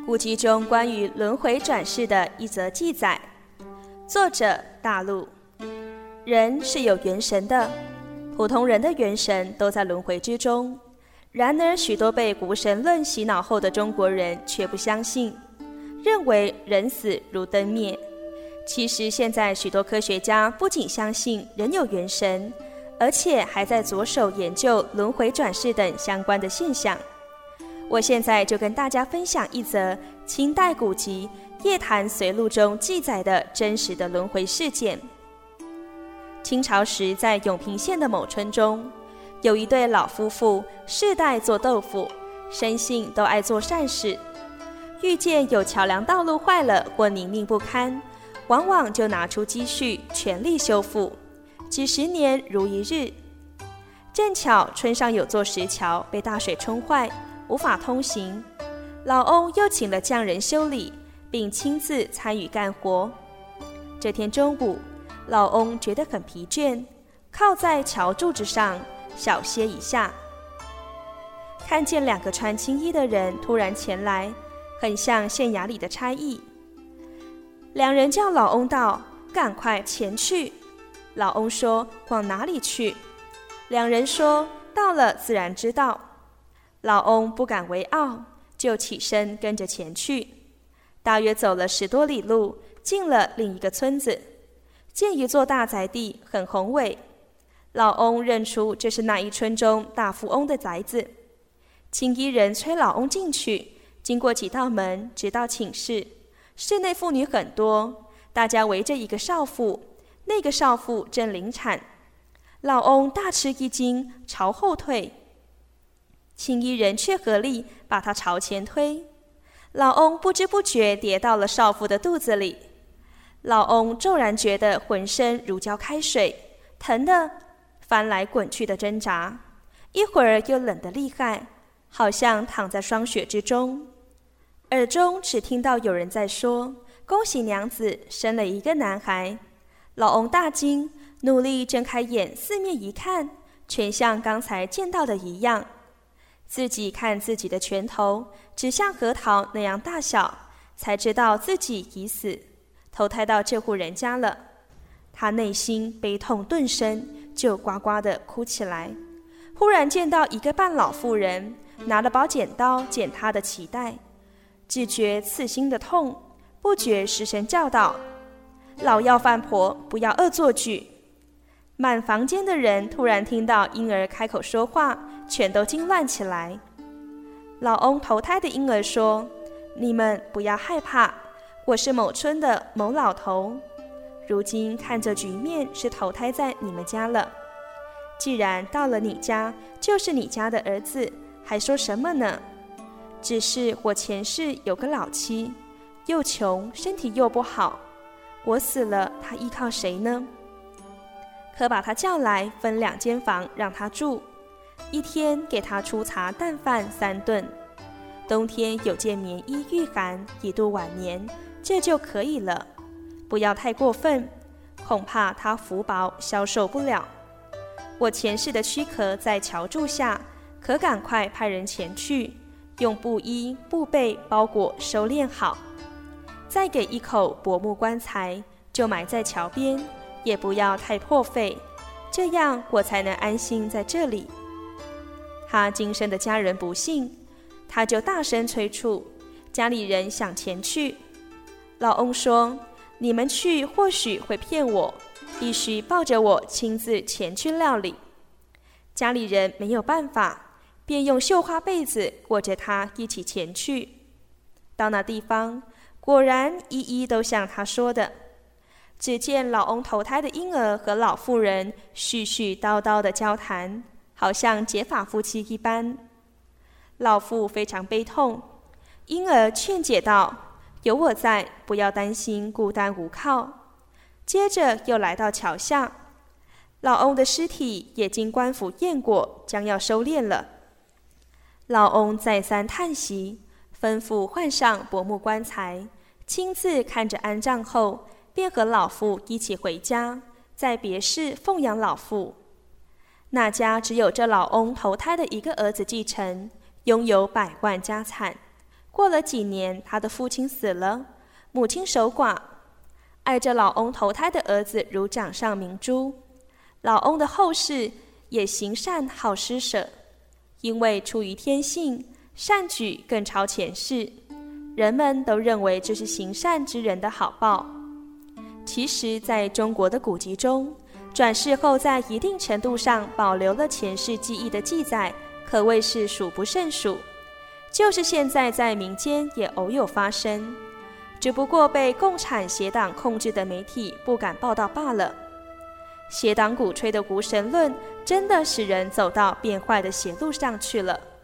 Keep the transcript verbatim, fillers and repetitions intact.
古籍中关于轮回转世的一则记载。作者大陆。人是有元神的，普通人的元神都在轮回之中。然而许多被无神论洗脑后的中国人却不相信，认为人死如灯灭。其实现在许多科学家不仅相信人有元神，而且还在着手研究轮回转世等相关的现象。我现在就跟大家分享一则清代古籍《夜谈随录》中记载的真实的轮回事件。清朝时，在永平县的某村中，有一对老夫妇，世代做豆腐，生性都爱做善事。遇见有桥梁道路坏了或泥泞不堪，往往就拿出积蓄全力修复，几十年如一日。正巧村上有座石桥被大水冲坏，无法通行，老翁又请了匠人修理，并亲自参与干活。这天中午，老翁觉得很疲倦，靠在桥柱子上小歇一下。看见两个穿青衣的人突然前来，很像县衙里的差役。两人叫老翁道：“赶快前去。”老翁说：“往哪里去？”两人说：“到了自然知道。”老翁不敢为傲，就起身跟着前去。大约走了十多里路，进了另一个村子，见一座大宅地，很宏伟。老翁认出这是那一村中大富翁的宅子。青衣人催老翁进去，经过几道门，直到寝室。室内妇女很多，大家围着一个少妇，那个少妇正临产。老翁大吃一惊，朝后退。青衣人却合力把他朝前推。老翁不知不觉跌到了少妇的肚子里。老翁骤然觉得浑身如浇开水，疼得翻来滚去的挣扎，一会儿又冷得厉害，好像躺在霜雪之中。耳中只听到有人在说：“恭喜娘子生了一个男孩。”老翁大惊，努力睁开眼，四面一看，全像刚才见到的一样。自己看自己的拳头，只像核桃那样大小，才知道自己已死，投胎到这户人家了。他内心悲痛顿生，就呱呱地哭起来。忽然见到一个半老妇人拿了把剪刀剪他的脐带，只觉刺心的痛，不觉失声叫道：“老要饭婆，不要恶作剧！”满房间的人突然听到婴儿开口说话，全都惊乱起来。老翁投胎的婴儿说：“你们不要害怕，我是某村的某老头，如今看这局面是投胎在你们家了。既然到了你家，就是你家的儿子，还说什么呢？只是我前世有个老妻，又穷，身体又不好，我死了，他依靠谁呢？可把他叫来，分两间房让他住，一天给他出茶淡饭三顿，冬天有件棉衣御寒，以度晚年，这就可以了。不要太过分，恐怕他福薄消受不了。我前世的躯壳在桥柱下，可赶快派人前去，用布衣布被包裹收敛好，再给一口薄木棺材，就埋在桥边，也不要太破费，这样我才能安心在这里。他今生的家人不幸，他就大声催促，家里人想前去。老翁说：“你们去或许会骗我，必须抱着我亲自前去料理。”家里人没有办法，便用绣花被子裹着他一起前去。到那地方，果然一一都像他说的。只见老翁投胎的婴儿和老妇人絮絮叨叨的交谈，好像结发夫妻一般。老妇非常悲痛，婴儿劝解道：“有我在，不要担心孤单无靠。”接着又来到桥下，老翁的尸体也经官府验过，将要收敛了。老翁再三叹息，吩咐换上薄木棺材，亲自看着安葬后，便和老妇一起回家，在别室奉养老妇。那家只有这老翁投胎的一个儿子继承，拥有百万家产， 过了几年，他的父亲死了，母亲守寡，爱着老翁投胎的儿子如掌上明珠。老翁的后事也行善好施舍，因为出于天性，善举更超前世，人们都认为这是行善之人的好报。其实在中国的古籍中，转世后在一定程度上保留了前世记忆的记载可谓是数不胜数，就是现在在民间也偶有发生，只不过被共产邪党控制的媒体不敢报道罢了。邪党鼓吹的无神论真的使人走到变坏的邪路上去了。